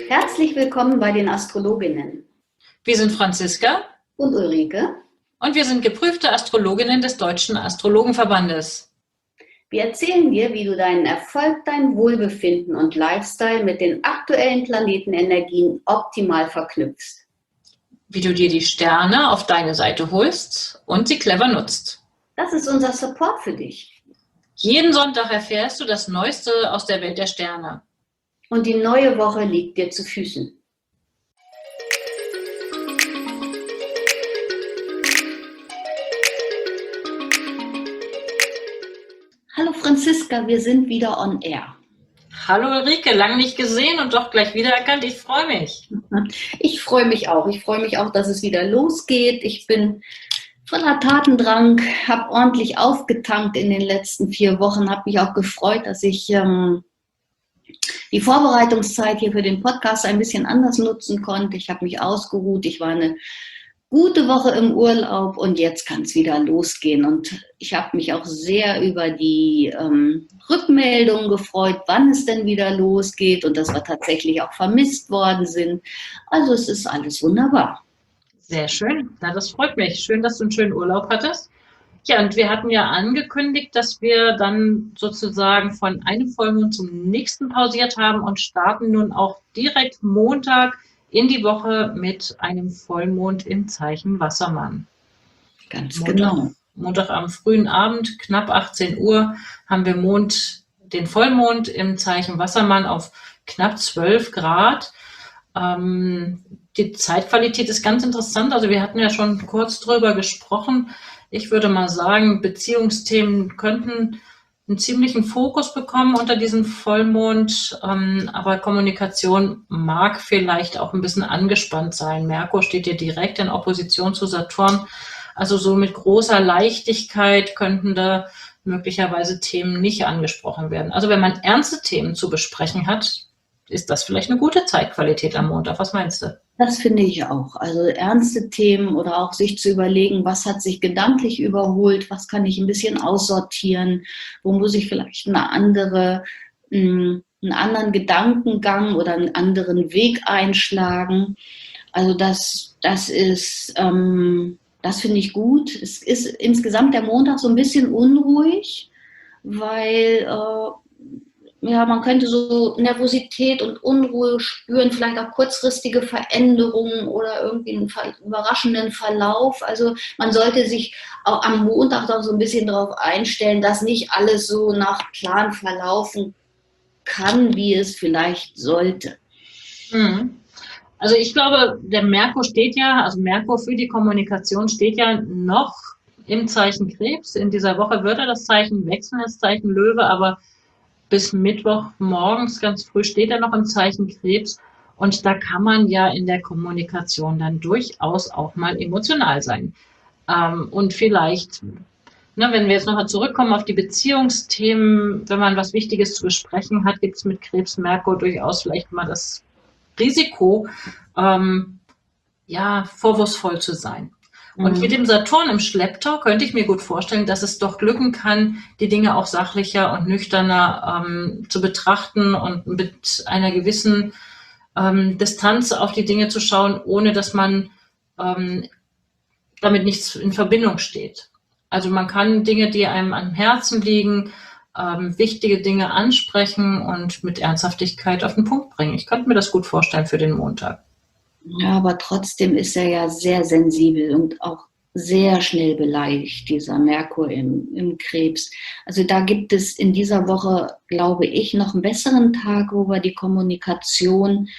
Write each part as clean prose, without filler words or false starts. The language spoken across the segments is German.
Herzlich willkommen bei den Astrologinnen. Wir sind Franziska und Ulrike und wir sind geprüfte Astrologinnen des Deutschen Astrologenverbandes. Wir erzählen dir, wie du deinen Erfolg, dein Wohlbefinden und Lifestyle mit den aktuellen Planetenenergien optimal verknüpfst. Wie du dir die Sterne auf deine Seite holst und sie clever nutzt. Das ist unser Support für dich. Jeden Sonntag erfährst du das Neueste aus der Welt der Sterne. Und die neue Woche liegt dir zu Füßen. Hallo Franziska, wir sind wieder on air. Hallo Ulrike, lange nicht gesehen und doch gleich wiedererkannt. Ich freue mich. Ich freue mich auch. Ich freue mich auch, dass es wieder losgeht. Ich bin voller Tatendrang, habe ordentlich aufgetankt in den letzten 4 Wochen, habe mich auch gefreut, dass ich die Vorbereitungszeit hier für den Podcast ein bisschen anders nutzen konnte. Ich habe mich ausgeruht, ich war eine gute Woche im Urlaub und jetzt kann es wieder losgehen. Und ich habe mich auch sehr über die Rückmeldungen gefreut, wann es denn wieder losgeht und dass wir tatsächlich auch vermisst worden sind. Also es ist alles wunderbar. Sehr schön, ja, das freut mich. Schön, dass du einen schönen Urlaub hattest. Ja, und wir hatten ja angekündigt, dass wir dann sozusagen von einem Vollmond zum nächsten pausiert haben und starten nun auch direkt Montag in die Woche mit einem Vollmond im Zeichen Wassermann. Ganz genau. Montag am frühen Abend, knapp 18 Uhr, haben wir den Vollmond im Zeichen Wassermann auf knapp 12 Grad. Die Zeitqualität ist ganz interessant. Also wir hatten ja schon kurz drüber gesprochen. Ich würde mal sagen, Beziehungsthemen könnten einen ziemlichen Fokus bekommen unter diesem Vollmond, aber Kommunikation mag vielleicht auch ein bisschen angespannt sein. Merkur steht hier direkt in Opposition zu Saturn. Also so mit großer Leichtigkeit könnten da möglicherweise Themen nicht angesprochen werden. Also wenn man ernste Themen zu besprechen hat, ist das vielleicht eine gute Zeitqualität am Montag. Was meinst du? Das finde ich auch. Also ernste Themen oder auch sich zu überlegen, was hat sich gedanklich überholt, was kann ich ein bisschen aussortieren, wo muss ich vielleicht einen anderen Gedankengang oder einen anderen Weg einschlagen. Also das finde ich gut. Es ist insgesamt der Montag so ein bisschen unruhig, weil man könnte so Nervosität und Unruhe spüren, vielleicht auch kurzfristige Veränderungen oder irgendwie einen überraschenden Verlauf. Also man sollte sich auch am Montag doch so ein bisschen darauf einstellen, dass nicht alles so nach Plan verlaufen kann, wie es vielleicht sollte. Also ich glaube, der Merkur Merkur für die Kommunikation steht ja noch im Zeichen Krebs. In dieser Woche wird er das Zeichen wechseln, das Zeichen Löwe, aber bis Mittwoch morgens ganz früh steht er noch im Zeichen Krebs und da kann man ja in der Kommunikation dann durchaus auch mal emotional sein. Und vielleicht, wenn wir jetzt nochmal zurückkommen auf die Beziehungsthemen, wenn man was Wichtiges zu besprechen hat, gibt es mit Krebs Merkur durchaus vielleicht mal das Risiko, vorwurfsvoll zu sein. Und mit dem Saturn im Schlepptau könnte ich mir gut vorstellen, dass es doch glücken kann, die Dinge auch sachlicher und nüchterner zu betrachten und mit einer gewissen Distanz auf die Dinge zu schauen, ohne dass man damit nichts in Verbindung steht. Also man kann Dinge, die einem am Herzen liegen, wichtige Dinge ansprechen und mit Ernsthaftigkeit auf den Punkt bringen. Ich könnte mir das gut vorstellen für den Montag. Ja, aber trotzdem ist er ja sehr sensibel und auch sehr schnell beleidigt, dieser Merkur im Krebs. Also da gibt es in dieser Woche, glaube ich, noch einen besseren Tag, wo wir die Kommunikation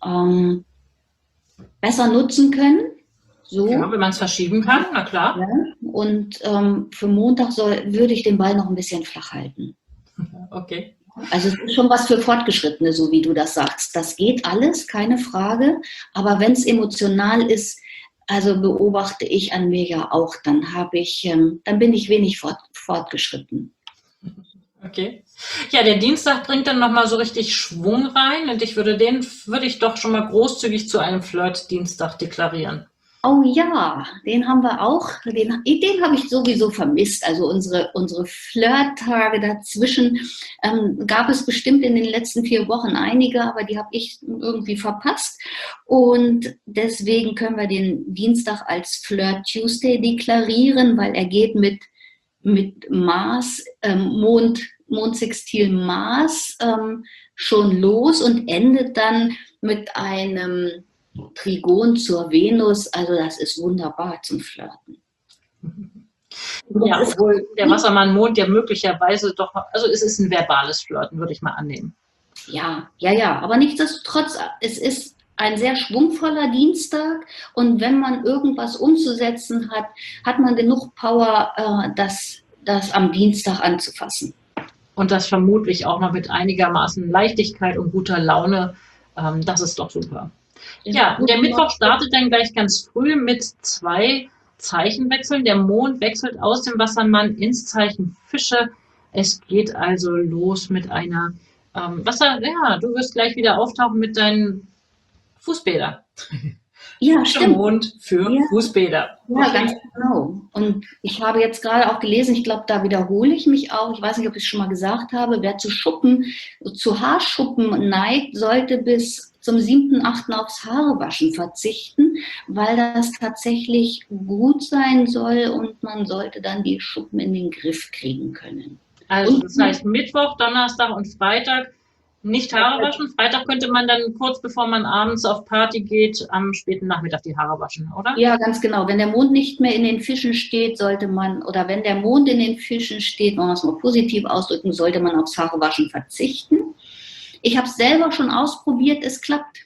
besser nutzen können. So. Ja, wenn man es verschieben kann, na klar. Ja, und für Montag würde ich den Ball noch ein bisschen flach halten. Okay. Also es ist schon was für Fortgeschrittene, so wie du das sagst. Das geht alles, keine Frage. Aber wenn es emotional ist, also beobachte ich an mir ja auch, dann bin ich wenig fortgeschritten. Okay. Ja, der Dienstag bringt dann nochmal so richtig Schwung rein und würde ich doch schon mal großzügig zu einem Flirt-Dienstag deklarieren. Oh ja, den haben wir auch. Den habe ich sowieso vermisst. Also unsere Flirt-Tage dazwischen gab es bestimmt in den letzten 4 Wochen einige, aber die habe ich irgendwie verpasst. Und deswegen können wir den Dienstag als Flirt Tuesday deklarieren, weil er geht mit Mars, Mondsextil Mars schon los und endet dann mit einem Trigon zur Venus. Also das ist wunderbar zum Flirten. Ja, obwohl der Wassermann-Mond ja möglicherweise doch, also es ist ein verbales Flirten, würde ich mal annehmen. Ja, aber nichtsdestotrotz, es ist ein sehr schwungvoller Dienstag und wenn man irgendwas umzusetzen hat, hat man genug Power, das am Dienstag anzufassen. Und das vermutlich auch noch mit einigermaßen Leichtigkeit und guter Laune. Das ist doch super. Ja, der Mittwoch startet dann gleich ganz früh mit 2 Zeichenwechseln. Der Mond wechselt aus dem Wassermann ins Zeichen Fische. Es geht also los mit einer du wirst gleich wieder auftauchen mit deinen Fußbädern. Ja, stimmt. Mond für Fußbäder. Ja, ganz genau. Und ich habe jetzt gerade auch gelesen, ich glaube, da wiederhole ich mich auch, ich weiß nicht, ob ich es schon mal gesagt habe, wer zu Haarschuppen neigt, sollte bis zum 7.8. aufs Haarewaschen verzichten, weil das tatsächlich gut sein soll und man sollte dann die Schuppen in den Griff kriegen können. Also das heißt Mittwoch, Donnerstag und Freitag nicht Haare waschen. Freitag könnte man dann kurz bevor man abends auf Party geht, am späten Nachmittag die Haare waschen, oder? Ja, ganz genau. Wenn der Mond nicht mehr in den Fischen steht, oder wenn der Mond in den Fischen steht, wenn wir es mal positiv ausdrücken, sollte man aufs Haarewaschen verzichten. Ich habe es selber schon ausprobiert, es klappt.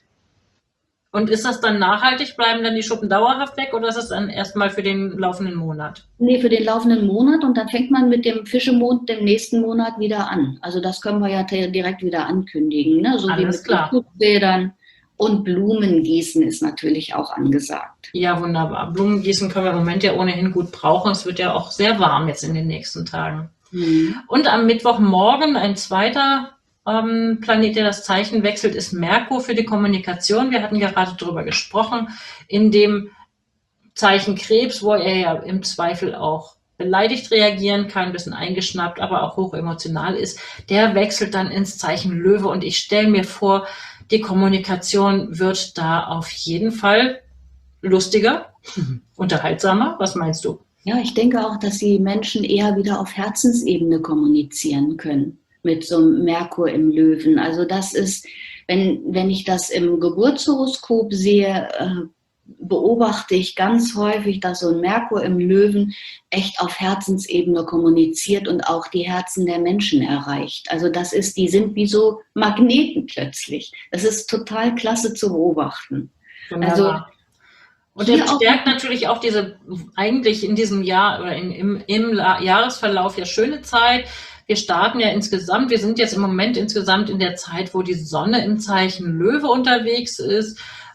Und ist das dann nachhaltig? Bleiben dann die Schuppen dauerhaft weg oder ist das dann erstmal für den laufenden Monat? Nee, für den laufenden Monat und dann fängt man mit dem Fischemond den nächsten Monat wieder an. Also das können wir ja direkt wieder ankündigen, ne? So alles wie mit Fußbädern und Blumengießen ist natürlich auch angesagt. Ja, wunderbar. Blumengießen können wir im Moment ja ohnehin gut brauchen. Es wird ja auch sehr warm jetzt in den nächsten Tagen. Und am Mittwochmorgen ein zweiter Planet, der das Zeichen wechselt, ist Merkur für die Kommunikation. Wir hatten gerade darüber gesprochen, in dem Zeichen Krebs, wo er ja im Zweifel auch beleidigt reagieren kann, ein bisschen eingeschnappt, aber auch hoch emotional ist. Der wechselt dann ins Zeichen Löwe und ich stelle mir vor, die Kommunikation wird da auf jeden Fall lustiger, unterhaltsamer. Was meinst du? Ja, ich denke auch, dass die Menschen eher wieder auf Herzensebene kommunizieren können mit so einem Merkur im Löwen. Also das ist, wenn ich das im Geburtshoroskop sehe, beobachte ich ganz häufig, dass so ein Merkur im Löwen echt auf Herzensebene kommuniziert und auch die Herzen der Menschen erreicht. Also die sind wie so Magneten plötzlich. Das ist total klasse zu beobachten. Also und er bestärkt natürlich auch diese eigentlich in diesem Jahr oder im Jahresverlauf ja schöne Zeit. Wir starten ja wir sind jetzt im Moment insgesamt in der Zeit, wo die Sonne im Zeichen Löwe unterwegs ist.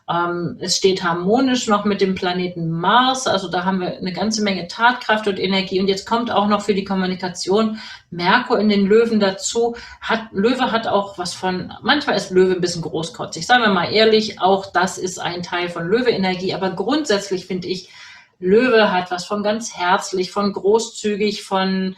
Es steht harmonisch noch mit dem Planeten Mars, also da haben wir eine ganze Menge Tatkraft und Energie. Und jetzt kommt auch noch für die Kommunikation Merkur in den Löwen dazu. Löwe hat auch manchmal ist Löwe ein bisschen großkotzig, sagen wir mal ehrlich, auch das ist ein Teil von Löwe-Energie. Aber grundsätzlich finde ich, Löwe hat was von ganz herzlich, von großzügig, von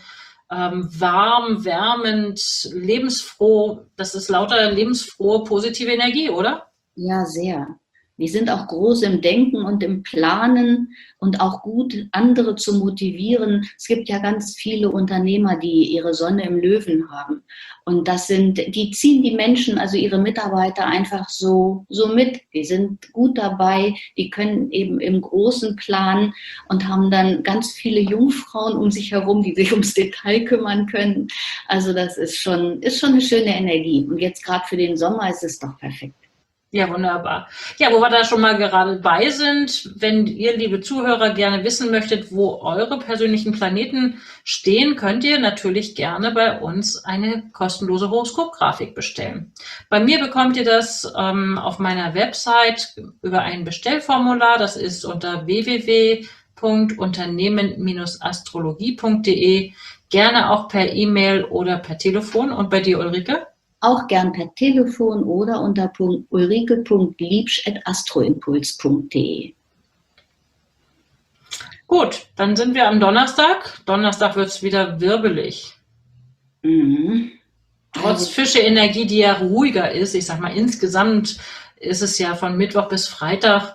warm, wärmend, lebensfroh. Das ist lauter lebensfrohe, positive Energie, oder? Ja, sehr. Die sind auch groß im Denken und im Planen und auch gut, andere zu motivieren. Es gibt ja ganz viele Unternehmer, die ihre Sonne im Löwen haben. Und die ziehen die Menschen, also ihre Mitarbeiter einfach so mit. Die sind gut dabei, die können eben im Großen planen und haben dann ganz viele Jungfrauen um sich herum, die sich ums Detail kümmern können. Also das ist schon eine schöne Energie. Und jetzt gerade für den Sommer ist es doch perfekt. Ja, wunderbar. Ja, wo wir da schon mal gerade bei sind, wenn ihr, liebe Zuhörer, gerne wissen möchtet, wo eure persönlichen Planeten stehen, könnt ihr natürlich gerne bei uns eine kostenlose Horoskopgrafik bestellen. Bei mir bekommt ihr das auf meiner Website über ein Bestellformular. Das ist unter www.unternehmen-astrologie.de. Gerne auch per E-Mail oder per Telefon. Und bei dir, Ulrike? Auch gern per Telefon oder unter ulrike.liebsch@astroimpuls.de. Gut, dann sind wir am Donnerstag. Donnerstag wird es wieder wirbelig. Mhm. Trotz Fische-Energie, die ja ruhiger ist, ich sag mal, insgesamt ist es ja von Mittwoch bis Freitag,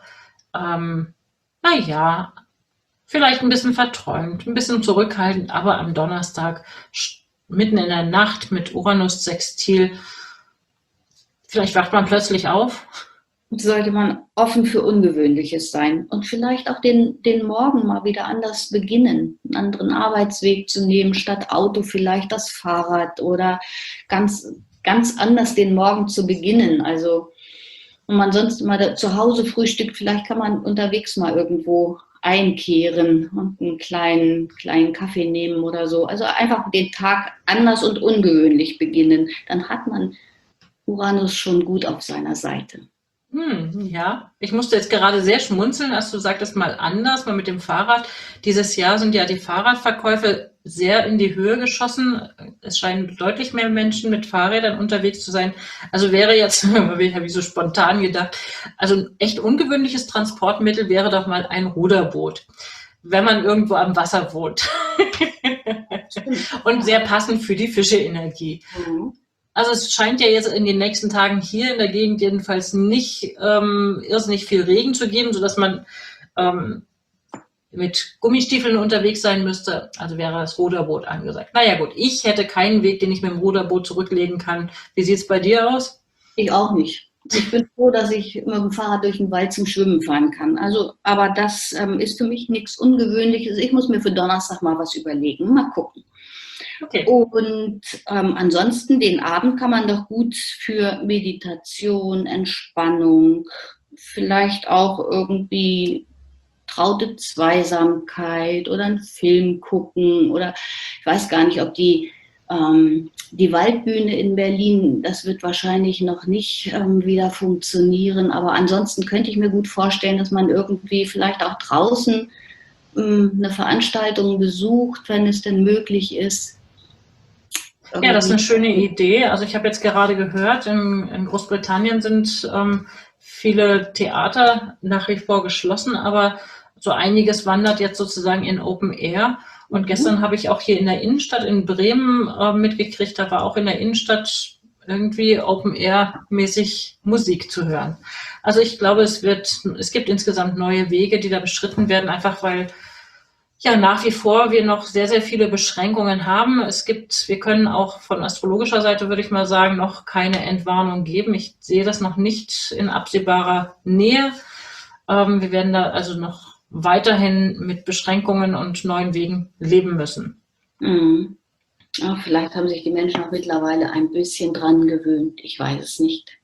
naja, vielleicht ein bisschen verträumt, ein bisschen zurückhaltend, aber am Donnerstag, mitten in der Nacht mit Uranus-Sextil, vielleicht wacht man plötzlich auf. Sollte man offen für Ungewöhnliches sein und vielleicht auch den Morgen mal wieder anders beginnen, einen anderen Arbeitsweg zu nehmen, statt Auto vielleicht das Fahrrad oder ganz, ganz anders den Morgen zu beginnen. Also, wenn man sonst mal zu Hause frühstückt, vielleicht kann man unterwegs mal irgendwo einkehren und einen kleinen Kaffee nehmen oder so. Also einfach den Tag anders und ungewöhnlich beginnen. Dann hat man Uranus schon gut auf seiner Seite. Ja, ich musste jetzt gerade sehr schmunzeln, als du sagtest, mal anders, mal mit dem Fahrrad. Dieses Jahr sind ja die Fahrradverkäufe sehr in die Höhe geschossen. Es scheinen deutlich mehr Menschen mit Fahrrädern unterwegs zu sein. Also wäre jetzt, habe ich so spontan gedacht, also ein echt ungewöhnliches Transportmittel wäre doch mal ein Ruderboot, wenn man irgendwo am Wasser wohnt. Und sehr passend für die Fische-Energie. Mhm. Also es scheint ja jetzt in den nächsten Tagen hier in der Gegend jedenfalls nicht irrsinnig viel Regen zu geben, sodass man mit Gummistiefeln unterwegs sein müsste. Also wäre das Ruderboot angesagt. Naja gut, ich hätte keinen Weg, den ich mit dem Ruderboot zurücklegen kann. Wie sieht's bei dir aus? Ich auch nicht. Ich bin froh, dass ich mit dem Fahrrad durch den Wald zum Schwimmen fahren kann. Also, aber das ist für mich nichts Ungewöhnliches. Ich muss mir für Donnerstag mal was überlegen. Mal gucken. Okay. Und ansonsten, den Abend kann man doch gut für Meditation, Entspannung, vielleicht auch irgendwie traute Zweisamkeit oder einen Film gucken oder ich weiß gar nicht, ob die Waldbühne in Berlin, das wird wahrscheinlich noch nicht wieder funktionieren, aber ansonsten könnte ich mir gut vorstellen, dass man irgendwie vielleicht auch draußen eine Veranstaltung besucht, wenn es denn möglich ist. Ja, das ist eine schöne Idee. Also ich habe jetzt gerade gehört, in Großbritannien sind viele Theater nach wie vor geschlossen, aber so einiges wandert jetzt sozusagen in Open Air. Und gestern habe ich auch hier in der Innenstadt in Bremen mitgekriegt, da war auch in der Innenstadt irgendwie Open Air mäßig Musik zu hören. Also ich glaube, es gibt insgesamt neue Wege, die da beschritten werden, einfach weil ja nach wie vor wir noch sehr, sehr viele Beschränkungen haben. Wir können auch von astrologischer Seite, würde ich mal sagen, noch keine Entwarnung geben. Ich sehe das noch nicht in absehbarer Nähe. Wir werden da also noch weiterhin mit Beschränkungen und neuen Wegen leben müssen. Mhm. Ja, vielleicht haben sich die Menschen auch mittlerweile ein bisschen dran gewöhnt. Ich weiß es nicht.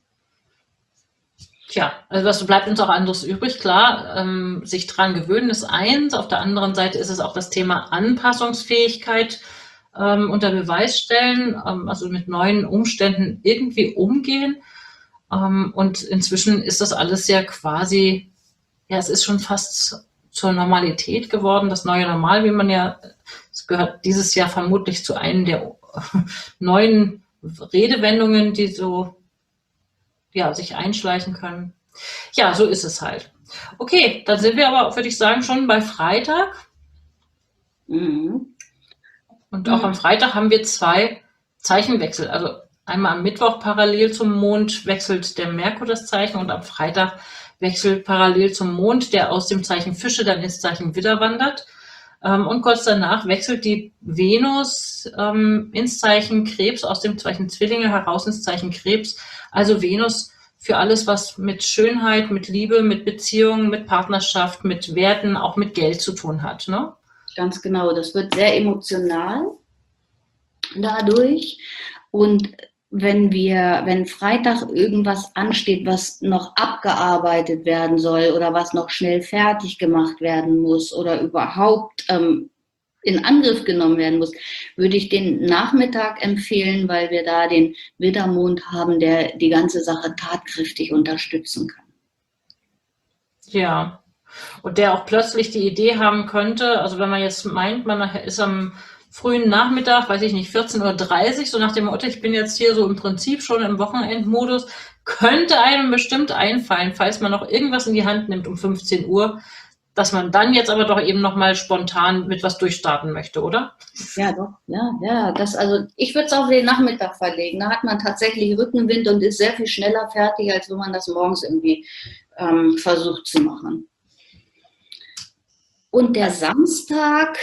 Tja, also was bleibt uns auch anderes übrig? Klar, sich dran gewöhnen ist eins. Auf der anderen Seite ist es auch das Thema Anpassungsfähigkeit unter Beweis stellen, also mit neuen Umständen irgendwie umgehen. Und inzwischen ist das alles ja quasi, ja, es ist schon fast zur Normalität geworden. Das neue Normal, es gehört dieses Jahr vermutlich zu einem der neuen Redewendungen, die so ja, sich einschleichen können. Ja, so ist es halt. Okay, dann sind wir aber, würde ich sagen, schon bei Freitag. Mhm. Und auch am Freitag haben wir 2 Zeichenwechsel. Also einmal am Mittwoch parallel zum Mond wechselt der Merkur das Zeichen und am Freitag wechselt parallel zum Mond, der aus dem Zeichen Fische dann ins Zeichen Widder wandert. Und kurz danach wechselt die Venus ins Zeichen Krebs, aus dem Zeichen Zwillinge heraus ins Zeichen Krebs. Also Venus für alles, was mit Schönheit, mit Liebe, mit Beziehungen, mit Partnerschaft, mit Werten, auch mit Geld zu tun hat, ne? Ganz genau, das wird sehr emotional dadurch. Und wenn Freitag irgendwas ansteht, was noch abgearbeitet werden soll oder was noch schnell fertig gemacht werden muss oder überhaupt in Angriff genommen werden muss, würde ich den Nachmittag empfehlen, weil wir da den Widdermond haben, der die ganze Sache tatkräftig unterstützen kann. Ja, und der auch plötzlich die Idee haben könnte, also wenn man jetzt meint, man ist am frühen Nachmittag, weiß ich nicht, 14:30 Uhr, so nach dem Motto, ich bin jetzt hier so im Prinzip schon im Wochenendmodus, könnte einem bestimmt einfallen, falls man noch irgendwas in die Hand nimmt um 15 Uhr, dass man dann jetzt aber doch eben nochmal spontan mit was durchstarten möchte, oder? Ja, doch, ja. Also ich würde es auf den Nachmittag verlegen. Da hat man tatsächlich Rückenwind und ist sehr viel schneller fertig, als wenn man das morgens irgendwie versucht zu machen. Und der Samstag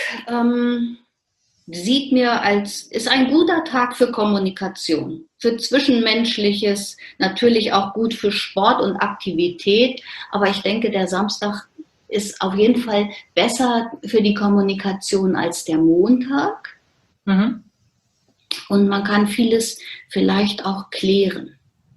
ist ein guter Tag für Kommunikation, für Zwischenmenschliches, natürlich auch gut für Sport und Aktivität. Aber ich denke, der Samstag ist auf jeden Fall besser für die Kommunikation als der Montag. Mhm. Und man kann vieles vielleicht auch klären.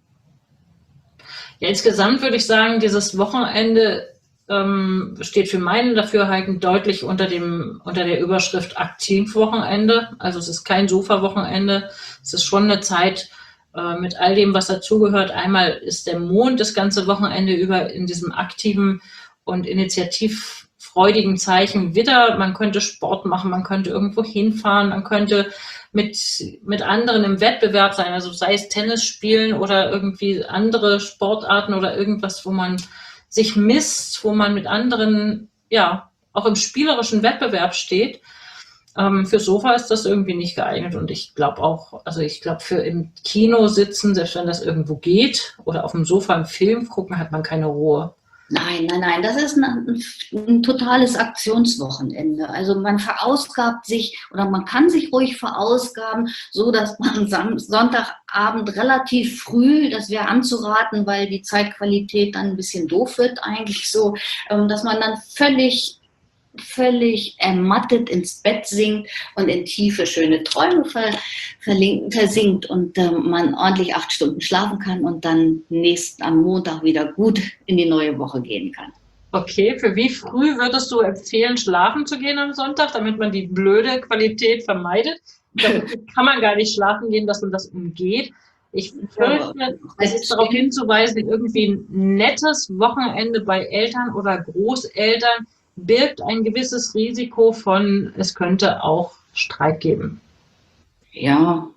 Ja, insgesamt würde ich sagen, dieses Wochenende steht für mein Dafürhalten deutlich unter der Überschrift Aktivwochenende. Also es ist kein Sofa-Wochenende. Es ist schon eine Zeit mit all dem, was dazugehört. Einmal ist der Mond das ganze Wochenende über in diesem aktiven und initiativfreudigen Zeichen Widder. Man könnte Sport machen, man könnte irgendwo hinfahren, man könnte mit anderen im Wettbewerb sein, also sei es Tennis spielen oder irgendwie andere Sportarten oder irgendwas, wo man sich misst, wo man mit anderen, ja, auch im spielerischen Wettbewerb steht. Für Sofa ist das irgendwie nicht geeignet und ich glaube für im Kino sitzen, selbst wenn das irgendwo geht, oder auf dem Sofa einen Film gucken, hat man keine Ruhe. Nein, das ist ein totales Aktionswochenende. Also man verausgabt sich oder man kann sich ruhig verausgaben, so dass man Sonntagabend relativ früh, das wäre anzuraten, weil die Zeitqualität dann ein bisschen doof wird eigentlich so, dass man dann völlig ermattet ins Bett sinkt und in tiefe, schöne Träume versinkt und man ordentlich 8 Stunden schlafen kann und dann am Montag wieder gut in die neue Woche gehen kann. Okay, für wie früh würdest du empfehlen, schlafen zu gehen am Sonntag, damit man die blöde Qualität vermeidet? Damit kann man gar nicht schlafen gehen, dass man das umgeht. Ich fürchte, es ist darauf hinzuweisen, irgendwie ein nettes Wochenende bei Eltern oder Großeltern birgt ein gewisses Risiko von, es könnte auch Streit geben. Ja,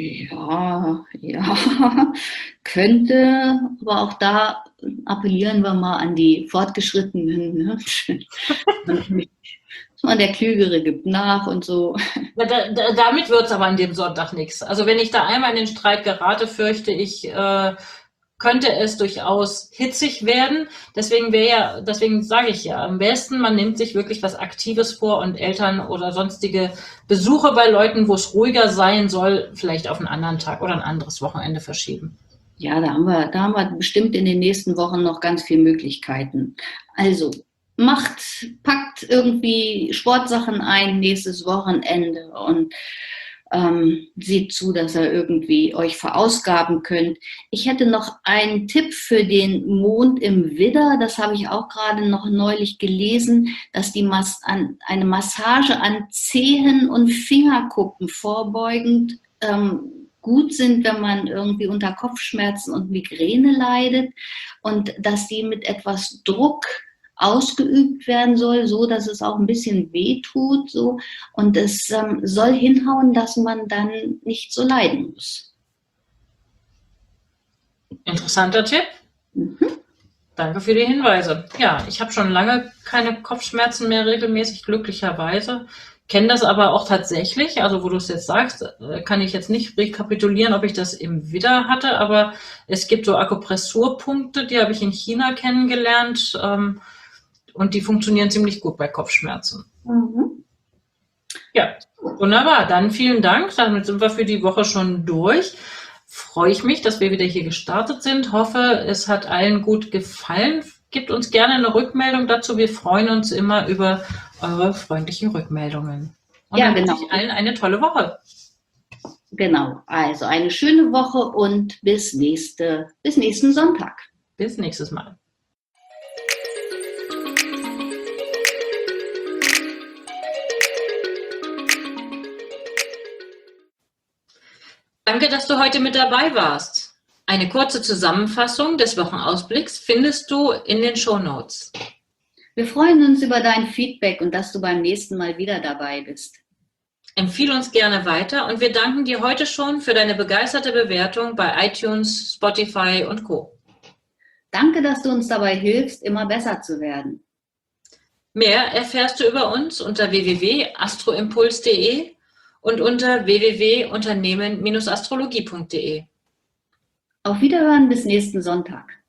könnte, aber auch da appellieren wir mal an die Fortgeschrittenen. Ne? Der Klügere gibt nach und so. Damit wird es aber an dem Sonntag nichts. Also wenn ich da einmal in den Streit gerate, fürchte ich, könnte es durchaus hitzig werden. Deswegen sage ich ja, am besten, man nimmt sich wirklich was Aktives vor und Eltern oder sonstige Besuche bei Leuten, wo es ruhiger sein soll, vielleicht auf einen anderen Tag oder ein anderes Wochenende verschieben. Ja, da haben wir bestimmt in den nächsten Wochen noch ganz viele Möglichkeiten. Also packt irgendwie Sportsachen ein nächstes Wochenende und seht zu, dass ihr irgendwie euch verausgaben könnt. Ich hätte noch einen Tipp für den Mond im Widder. Das habe ich auch gerade noch neulich gelesen, dass eine Massage an Zehen und Fingerkuppen vorbeugend gut sind, wenn man irgendwie unter Kopfschmerzen und Migräne leidet und dass die mit etwas Druck ausgeübt werden soll, so dass es auch ein bisschen weh tut, so, und es soll hinhauen, dass man dann nicht so leiden muss. Interessanter Tipp. Mhm. Danke für die Hinweise. Ja, ich habe schon lange keine Kopfschmerzen mehr regelmäßig, glücklicherweise. Kenne das aber auch tatsächlich, also wo du es jetzt sagst, kann ich jetzt nicht rekapitulieren, ob ich das im Widder hatte, aber es gibt so Akupressurpunkte, die habe ich in China kennengelernt, und die funktionieren ziemlich gut bei Kopfschmerzen. Mhm. Ja, wunderbar. Dann vielen Dank. Damit sind wir für die Woche schon durch. Freue ich mich, dass wir wieder hier gestartet sind. Hoffe, es hat allen gut gefallen. Gebt uns gerne eine Rückmeldung dazu. Wir freuen uns immer über eure freundlichen Rückmeldungen. Und ja, dann wünsche ich allen eine tolle Woche. Genau. Also eine schöne Woche und bis nächsten Sonntag. Bis nächstes Mal. Danke, dass du heute mit dabei warst. Eine kurze Zusammenfassung des Wochenausblicks findest du in den Shownotes. Wir freuen uns über dein Feedback und dass du beim nächsten Mal wieder dabei bist. Empfehle uns gerne weiter und wir danken dir heute schon für deine begeisterte Bewertung bei iTunes, Spotify und Co. Danke, dass du uns dabei hilfst, immer besser zu werden. Mehr erfährst du über uns unter www.astroimpuls.de und unter www.unternehmen-astrologie.de. Auf Wiederhören bis nächsten Sonntag.